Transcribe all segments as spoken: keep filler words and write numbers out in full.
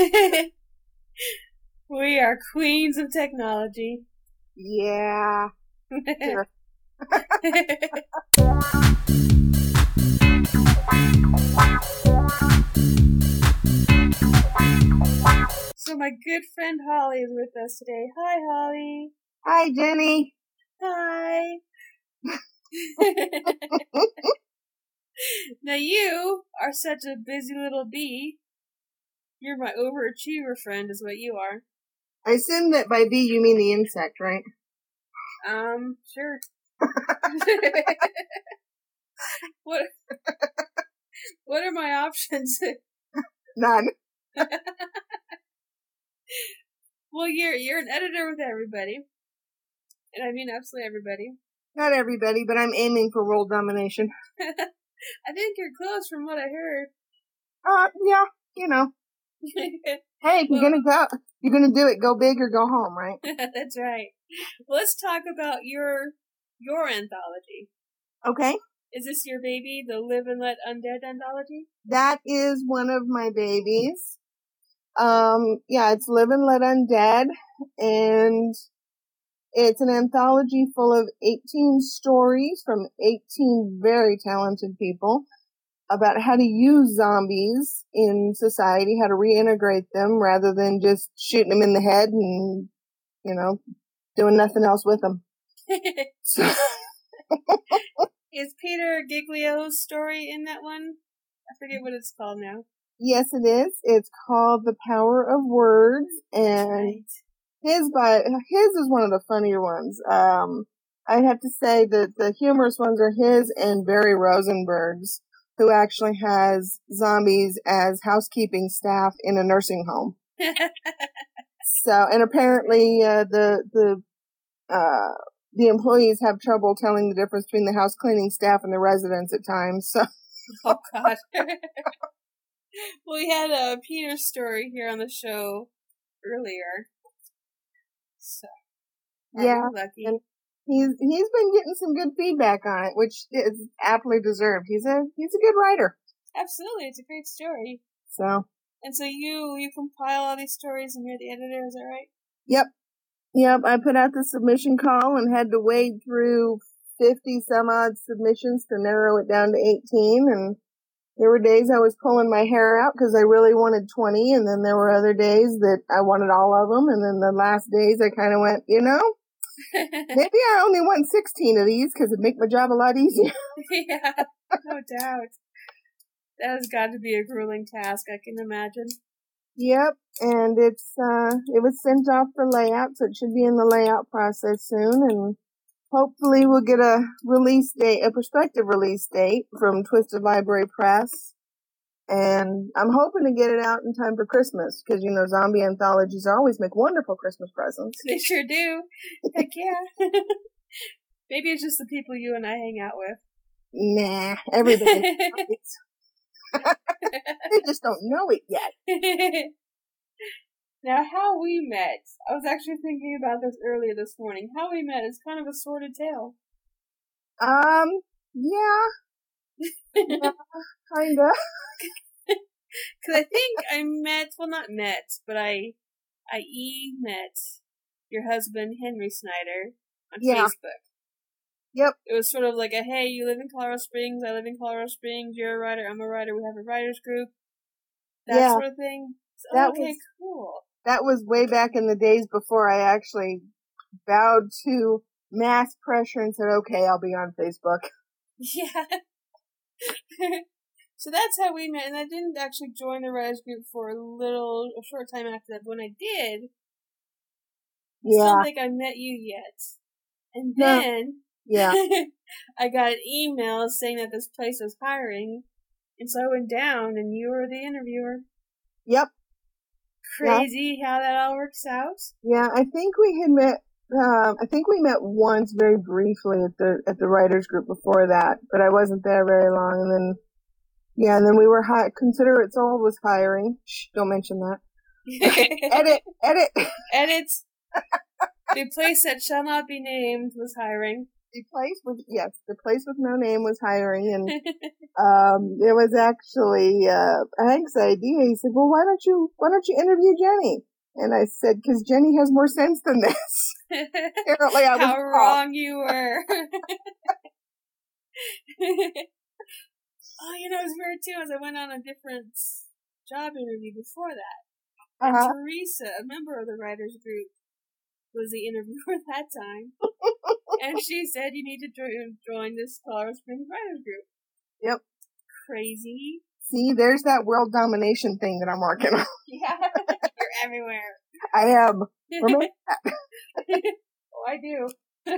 We are queens of technology. Yeah. Sure. So my good friend Holly is with us today. Hi, Holly. Hi, Jenny. Hi. Now you are such a busy little bee. You're my overachiever friend is what you are. I assume that by bee you mean the insect, right? Um, sure. What What are my options? None. Well, you're you're an editor with everybody. And I mean absolutely everybody. Not everybody, but I'm aiming for world domination. I think you're close from what I heard. Uh, yeah, you know. Hey, if you're Well, gonna go, you're gonna do it, go big or go home, right? That's right. Let's talk about your your anthology. Okay. Is this your baby, the Live and Let Undead anthology? That is one of my babies. Um, yeah, it's Live and Let Undead, and it's an anthology full of eighteen stories from eighteen very talented people about how to use zombies in society, how to reintegrate them rather than just shooting them in the head and, you know, doing nothing else with them. So, Is Peter Giglio's story in that one? I forget what it's called now. yes, it is. It's called The Power of Words, and Right. his by his is one of the funnier ones. Um, I'd have to say that the humorous ones are his and Barry Rosenberg's, who actually has zombies as housekeeping staff in a nursing home. So, and apparently, uh, the, the, uh, the employees have trouble telling the difference between the house cleaning staff and the residents at times, so. Oh, God. Well, we had a Peter story here on the show earlier. So, Yeah. lucky. And he's, he's been getting some good feedback on it, which is aptly deserved. He's a, he's a good writer. Absolutely, it's a great story. So. And so you, you compile all these stories and you're the editor, is that right? Yep. Yep, I put out the submission call and had to wade through fifty some odd submissions to narrow it down to eighteen, and there were days I was pulling my hair out because I really wanted twenty, and then there were other days that I wanted all of them, and then the last days I kind of went, you know, maybe I only want sixteen of these because it'd make my job a lot easier. Yeah, no doubt. That has got to be a grueling task, I can imagine. Yep, and it's, uh, it was sent off for layout, so it should be in the layout process soon, and hopefully we'll get a release date, a prospective release date from Twisted Library Press, and I'm hoping to get it out in time for Christmas, because, you know, zombie anthologies always make wonderful Christmas presents. They sure do. Heck yeah. Maybe it's just the people you and I hang out with. Nah, everybody knows. They just don't know it yet. Now, how we met. I was actually thinking about this earlier this morning. How we met is kind of a sordid tale. Um, yeah. Yeah, kinda. Because I think I met, well, not met, but I, I e-met your husband, Henry Snyder, on Yeah. Facebook. Yep. It was sort of like a, hey, you live in Colorado Springs, I live in Colorado Springs, you're a writer, I'm a writer, we have a writers group. That Yeah. sort of thing. So, That okay, was- cool. That was way back in the days before I actually bowed to mass pressure and said, okay, I'll be on Facebook. Yeah. So that's how we met, and I didn't actually join the writers group for a little, a short time after that. When I did, I Yeah. don't think I met you yet. And No. then, Yeah. I got an email saying that this place was hiring, and so I went down, and you were the interviewer. Yep. Crazy how that all works out. Yeah, I think we had met, um, I think we met once very briefly at the, at the writers group before that, but I wasn't there very long, and then, yeah, and then we were hi- Consider It Sold was hiring. Shh, don't mention that. Edit, edit. Edit. The place that shall not be named was hiring. the place with, yes, the place with no name was hiring, and um, it was actually uh, Hank's idea. He said, well, why don't you, why don't you interview Jenny? And I said, because Jenny has more sense than this. Apparently I was How wrong you were. Oh, you know, it was weird too, as I went on a different job interview before that. And uh-huh. Teresa, a member of the writers group, was the interviewer at that time. And she said, you need to join, join this Colorado Springs writers group. Yep. Crazy. See, there's that world domination thing that I'm working on. Yeah, you're everywhere. I am. Remember that? Oh, I do.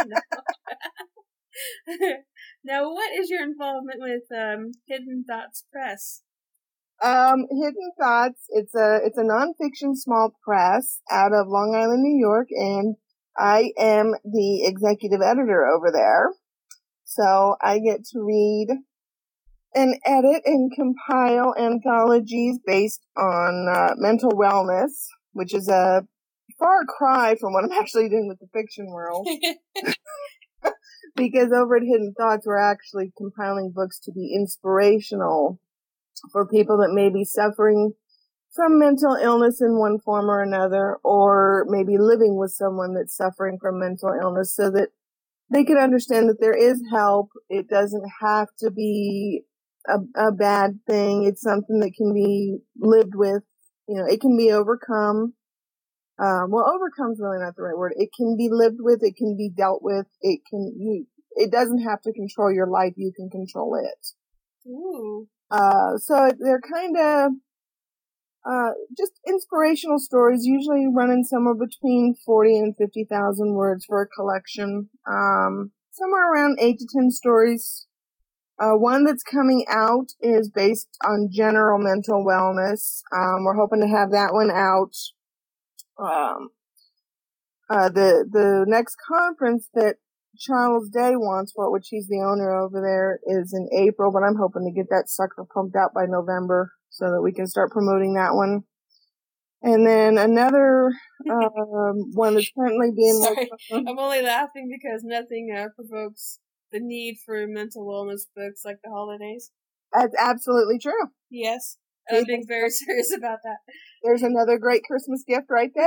Now, what is your involvement with um, Hidden Thoughts Press? Um, Hidden Thoughts, it's a, it's a nonfiction small press out of Long Island, New York, and I am the executive editor over there. So I get to read and edit and compile anthologies based on uh, mental wellness, which is a far cry from what I'm actually doing with the fiction world. Because over at Hidden Thoughts, we're actually compiling books to be inspirational for people that may be suffering from mental illness in one form or another, or maybe living with someone that's suffering from mental illness, so that they can understand that there is help. It doesn't have to be a, a bad thing. It's something that can be lived with. You know, it can be overcome. Um, well, overcome's really not the right word. It can be lived with. It can be dealt with. It can, you, it doesn't have to control your life. You can control it. Ooh. Uh, so they're kind of, uh, just inspirational stories, usually running somewhere between forty and fifty thousand words for a collection. Um, somewhere around eight to ten stories. Uh, one that's coming out is based on general mental wellness. Um, we're hoping to have that one out. Um, uh, the, the next conference that Charles Day wants for, which he's the owner over there, is in April, but I'm hoping to get that sucker pumped out by November so that we can start promoting that one. And then another, um, one that's currently being Sorry, I'm only laughing because nothing uh, provokes the need for mental wellness books like the holidays. That's absolutely true. Yes. I'm being very serious about that. There's another great Christmas gift right there.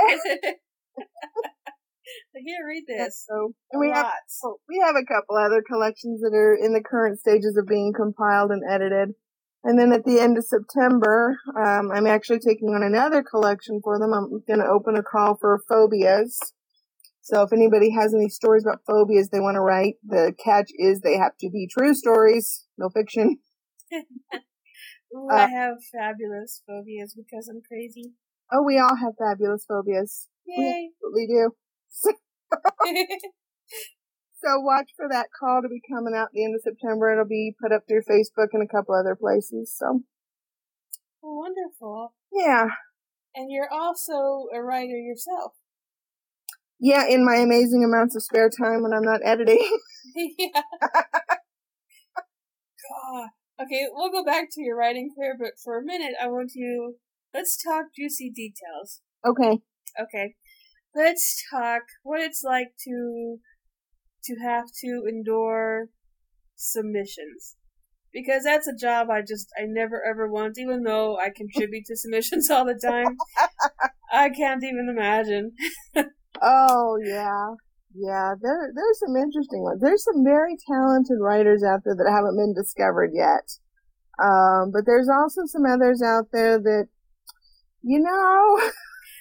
I can't read this. So and we have we have a couple other collections that are in the current stages of being compiled and edited. And then at the end of September, um, I'm actually taking on another collection for them. I'm going to open a call for phobias. So if anybody has any stories about phobias they want to write, the catch is they have to be true stories, no fiction. Ooh, uh, I have fabulous phobias because I'm crazy. Oh, we all have fabulous phobias. Yay. We do. So watch for that call to be coming out at the end of September. It'll be put up through Facebook and a couple other places. So. Oh, wonderful. Yeah. And you're also a writer yourself. Yeah, in my amazing amounts of spare time when I'm not editing. Yeah. God. Okay, we'll go back to your writing career, but for a minute, I want to, let's talk juicy details. Okay. Okay. Let's talk what it's like to, to have to endure submissions. Because that's a job I just, I never ever want, even though I contribute to submissions all the time. I can't even imagine. Oh, yeah. Yeah, there, there's some interesting ones. There's some very talented writers out there that haven't been discovered yet. Um, but there's also some others out there that, you know,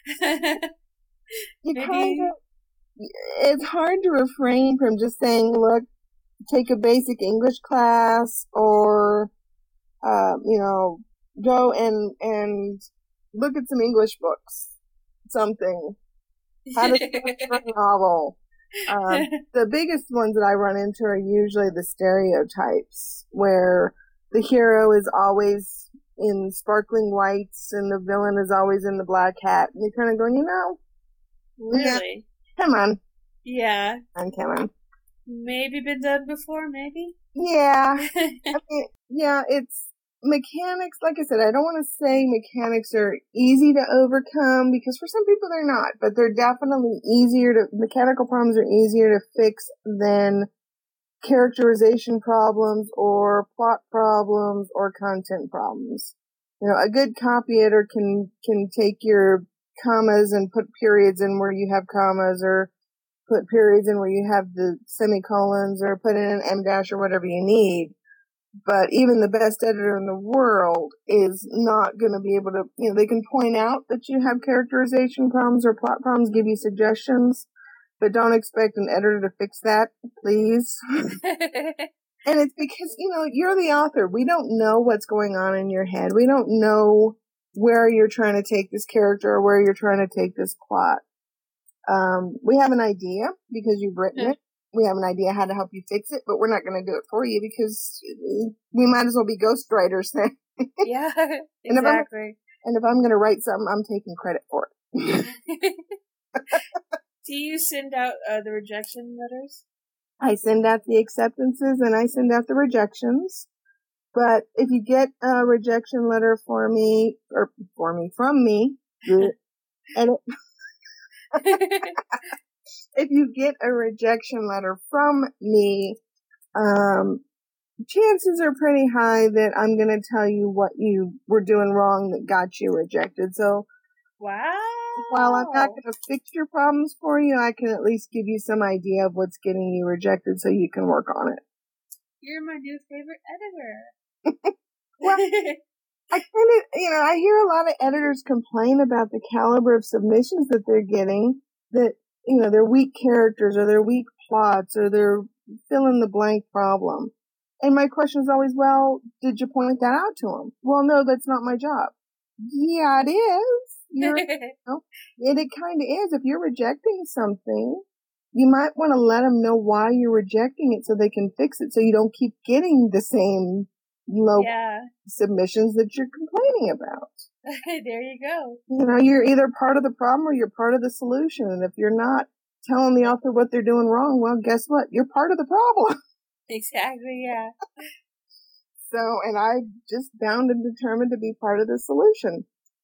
you kind of, it's hard to refrain from just saying, look, take a basic English class or, uh, you know, go and, and look at some English books, something. How to write a novel. Um, the biggest ones that I run into are usually the stereotypes, where the hero is always in sparkling whites and the villain is always in the black hat. And you're kind of going, you know, really? Yeah, come on. Yeah. I'm coming. Maybe been done before, maybe? Yeah. I mean, yeah, it's mechanics. Like I said, I don't want to say mechanics are easy to overcome because for some people they're not, but they're definitely easier to, mechanical problems are easier to fix than characterization problems or plot problems or content problems. You know, a good copy editor can, can take your commas and put periods in where you have commas, or put periods in where you have the semicolons, or put in an em dash or whatever you need. But even the best editor in the world is not going to be able to, you know, they can point out that you have characterization problems or plot problems, give you suggestions, but don't expect an editor to fix that, please. And it's because, you know, you're the author. We don't know what's going on in your head. We don't know where you're trying to take this character or where you're trying to take this plot. Um, we have an idea because you've written it. We have an idea how to help you fix it, but we're not going to do it for you because we might as well be ghostwriters then. Yeah, exactly. And if I'm, and if I'm going to write something, I'm taking credit for it. Do you send out uh, the rejection letters? I send out the acceptances and I send out the rejections. But if you get a rejection letter for me, or for me, from me, and it, if you get a rejection letter from me, um, chances are pretty high that I'm going to tell you what you were doing wrong that got you rejected. So, wow. While I'm not going to fix your problems for you, I can at least give you some idea of what's getting you rejected so you can work on it. You're my new favorite editor. Well, I kind of, you know, I hear a lot of editors complain about the caliber of submissions that they're getting, that, you know, they're weak characters or they're weak plots or they're fill in the blank problem. And my question is always, well, did you point that out to them? Well, no, that's not my job. Yeah, it is. You're, you know, it, it kind of is. If you're rejecting something, you might want to let them know why you're rejecting it so they can fix it so you don't keep getting the same low yeah. submissions that you're complaining about. There you go. You know, you're either part of the problem or you're part of the solution. And if you're not telling the author what they're doing wrong, well, guess what? You're part of the problem. Exactly, yeah. So, and I'm just bound and determined to be part of the solution.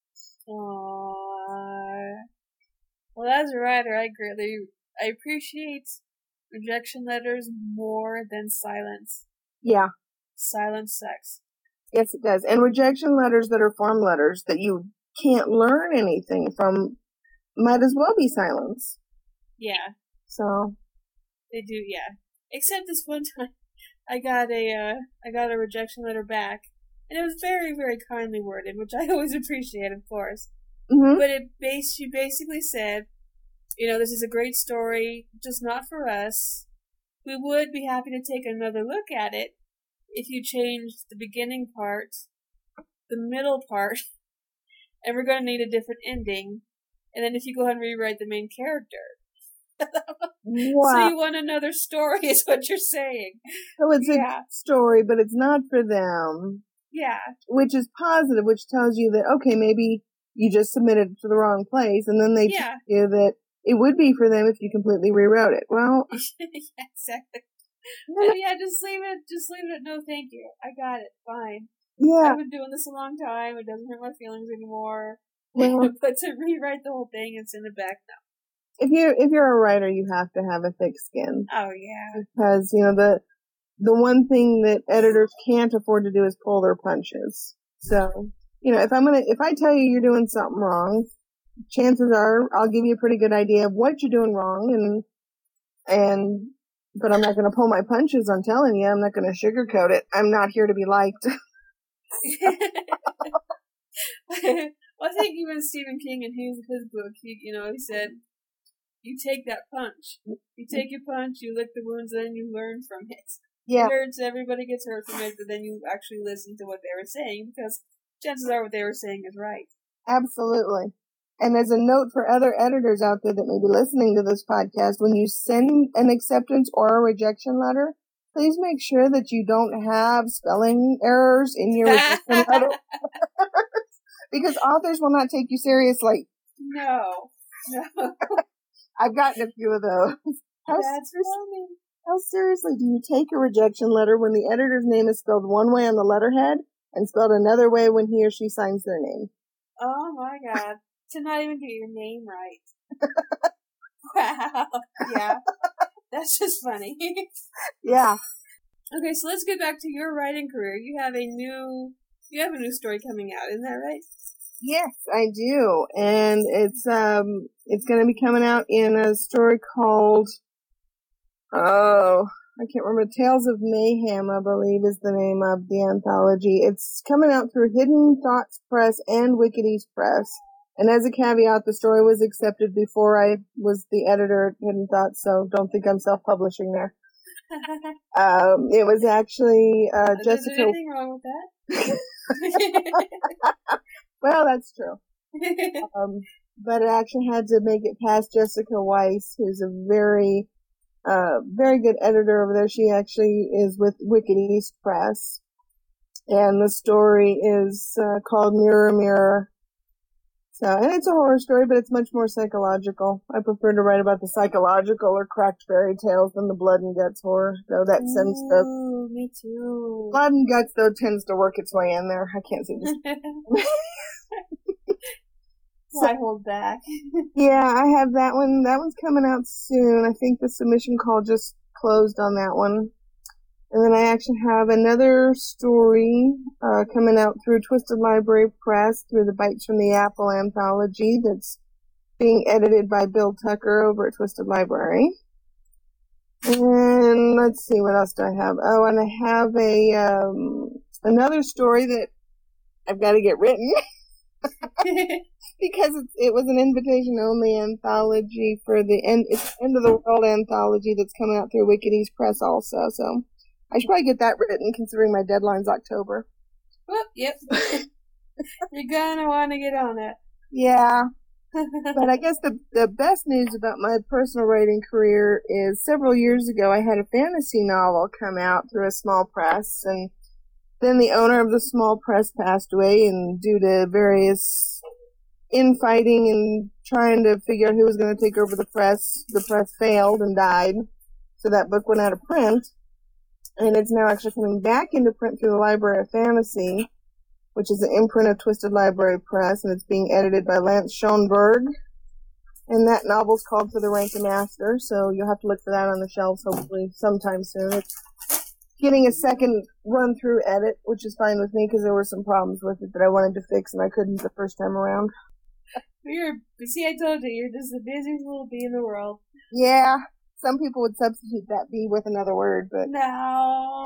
Aww. Well, as a writer, I greatly, I appreciate rejection letters more than silence. Yeah. Silence sucks. Yes, it does. And rejection letters that are form letters that you can't learn anything from might as well be silence. Yeah. So. They do, yeah. Except this one time, I got a, uh, I got a rejection letter back. And it was very, very kindly worded, which I always appreciate, of course. Mm-hmm. But it bas- she basically said, you know, this is a great story, just not for us. We would be happy to take another look at it if you changed the beginning part, the middle part, and we're going to need a different ending. And then if you go ahead and rewrite the main character. Wow. So you want another story is what you're saying. So it's yeah. a story, but it's not for them. Yeah. Which is positive, which tells you that, okay, maybe you just submitted it to the wrong place, and then they yeah. tell you that it would be for them if you completely rewrote it. Well. Yeah, exactly. Oh, yeah, just leave it, just leave it, no thank you. I got it, fine. Yeah. I've been doing this a long time, it doesn't hurt my feelings anymore. Well, but to rewrite the whole thing and send it back, no. If you're, if you're a writer, you have to have a thick skin. Oh, yeah. Because, you know, the, the one thing that editors can't afford to do is pull their punches. So, you know, if I'm gonna, if I tell you you're doing something wrong, chances are I'll give you a pretty good idea of what you're doing wrong, and, and, but I'm not gonna pull my punches on telling you. I'm not gonna sugarcoat it. I'm not here to be liked. Well, I think even Stephen King in his, his book, he, you know, he said, you take that punch. You take your punch, you lick the wounds, and then you learn from it. Yeah. It hurts, everybody gets hurt from it, but then you actually listen to what they were saying, because chances are what they were saying is right. Absolutely. And as a note for other editors out there that may be listening to this podcast, when you send an acceptance or a rejection letter, please make sure that you don't have spelling errors in your rejection letter. Because authors will not take you seriously. No. No. I've gotten a few of those. How That's funny. How seriously do you take a rejection letter when the editor's name is spelled one way on the letterhead and spelled another way when he or she signs their name? Oh my god. To not even get your name right. Wow. Yeah. That's just funny. Yeah. Okay, so let's get back to your writing career. You have a new, you have a new story coming out, isn't that right? Yes, I do. And it's, um, it's going to be coming out in a story called, oh, I can't remember, Tales of Mayhem, I believe is the name of the anthology. It's coming out through Hidden Thoughts Press and Wicked East Press. And as a caveat, the story was accepted before I was the editor at Hidden Thoughts, so don't think I'm self-publishing there. um, it was actually, uh, Is Jessica... there anything wrong with that? Well, that's true. um, but I actually had to make it past Jessica Weiss, who's a very, uh, very good editor over there. She actually is with Wicked East Press. And the story is, uh, called Mirror Mirror. So, and it's a horror story, but it's much more psychological. I prefer to write about the psychological or cracked fairy tales than the blood and guts horror, though that sends to... Ooh, me too. Blood and guts, though, tends to work its way in there. I can't seem to... Why hold back? Yeah, I have that one. That one's coming out soon. I think the submission call just closed on that one. And then I actually have another story uh, coming out through Twisted Library Press, through the Bites from the Apple anthology that's being edited by Bill Tucker over at Twisted Library. And let's see, what else do I have? Oh, and I have a um, another story that I've got to get written. Because it, it was an invitation-only anthology for the end, it's End of the World anthology that's coming out through Wicked East Press also, so I should probably get that written, considering my deadline's October. Whoop, yep. You're gonna want to get on it. Yeah. But I guess the the best news about my personal writing career is several years ago I had a fantasy novel come out through a small press, and then the owner of the small press passed away, and due to various infighting and trying to figure out who was going to take over the press, the press failed and died. So that book went out of print. And it's now actually coming back into print through the Library of Fantasy, which is an imprint of Twisted Library Press, and it's being edited by Lance Schoenberg. And that novel's called For the Rank of Master, so you'll have to look for that on the shelves hopefully sometime soon. It's getting a second run-through edit, which is fine with me because there were some problems with it that I wanted to fix and I couldn't the first time around. You're, see, I told you, you're just the busiest little bee in the world. Yeah. Some people would substitute that bee with another word, but... No.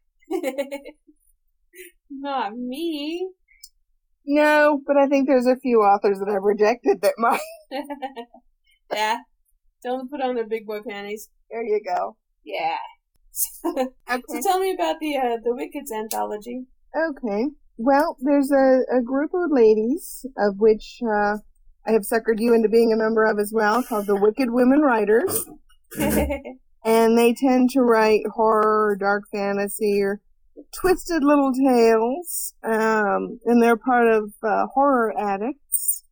Not me. No, but I think there's a few authors that I've rejected that might. Yeah. Don't put on their big boy panties. There you go. Yeah. Okay. So tell me about the, uh, the Wickeds anthology. Okay. Well, there's a, a group of ladies, of which, uh, I have suckered you into being a member of as well, called the Wicked Women Writers. And they tend to write horror or dark fantasy or twisted little tales. Um, and they're part of uh, Horror Addicts.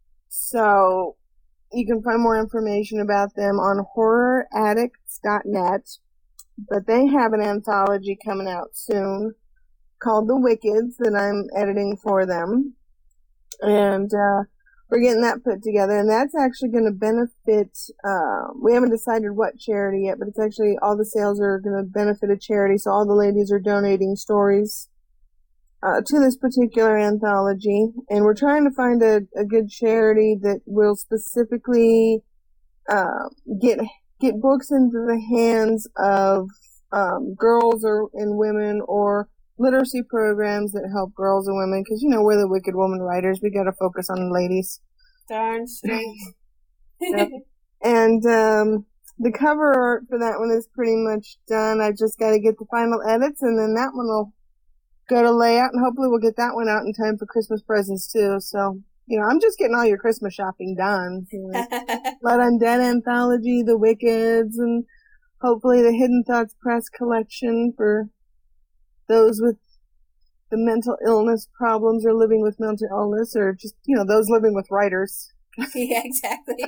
So you can find more information about them on horror addicts dot net. But they have an anthology coming out soon called The Wickeds that I'm editing for them. And uh we're getting that put together, and that's actually going to benefit, uh, we haven't decided what charity yet, but it's actually, all the sales are going to benefit a charity, so all the ladies are donating stories, uh, to this particular anthology, and we're trying to find a, a good charity that will specifically, uh, get, get books into the hands of, um, girls or, and women, or literacy programs that help girls and women, because, you know, we're the Wicked Woman Writers. We gotta focus on the ladies. Darn straight. Yep. And, um, the cover art for that one is pretty much done. I just gotta get the final edits, and then that one will go to layout, and hopefully we'll get that one out in time for Christmas presents, too. So, you know, I'm just getting all your Christmas shopping done. You know, Blood Undead Anthology, The Wickeds, and hopefully the Hidden Thoughts Press collection for those with the mental illness problems, or living with mental illness, or just, you know, those living with writers. Yeah, exactly.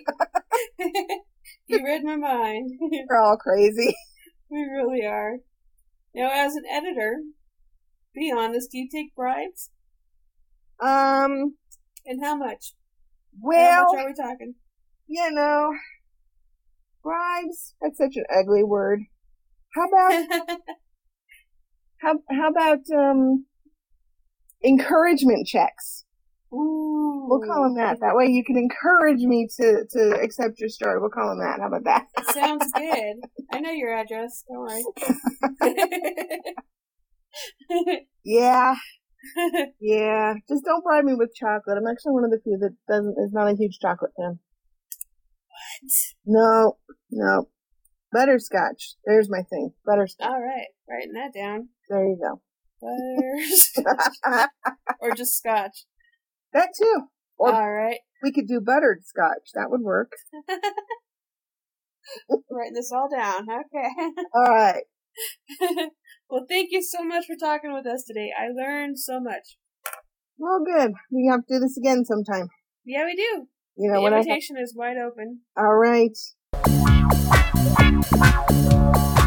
You read my mind. We're all crazy. We really are. Now, as an editor, be honest, do you take bribes? Um. And how much? Well. How much are we talking? You know, Bribes? That's such an ugly word. How about, how, how about, um, encouragement checks? Ooh. We'll call them that. That way you can encourage me to, to accept your story. We'll call them that. How about that? Sounds good. I know your address. Don't worry. Yeah. Yeah. Just don't bribe me with chocolate. I'm actually one of the few that doesn't, is not a huge chocolate fan. What? No. No. Butterscotch. There's my thing. Butterscotch. All right. Writing that down. There you go. Butterscotch. Or just scotch. That too. Or all right. We could do buttered scotch. That would work. Writing this all down. Okay. All right. Well, thank you so much for talking with us today. I learned so much. Well, good. We have to do this again sometime. Yeah, we do. You know, the when invitation I... is wide open. All right.